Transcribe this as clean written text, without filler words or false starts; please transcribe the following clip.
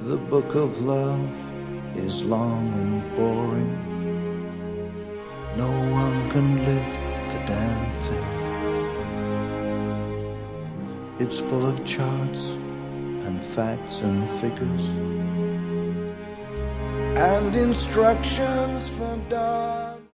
The book of love is long and boring. No one can lift the damn thing. It's full of charts and facts and figures and instructions for dogs.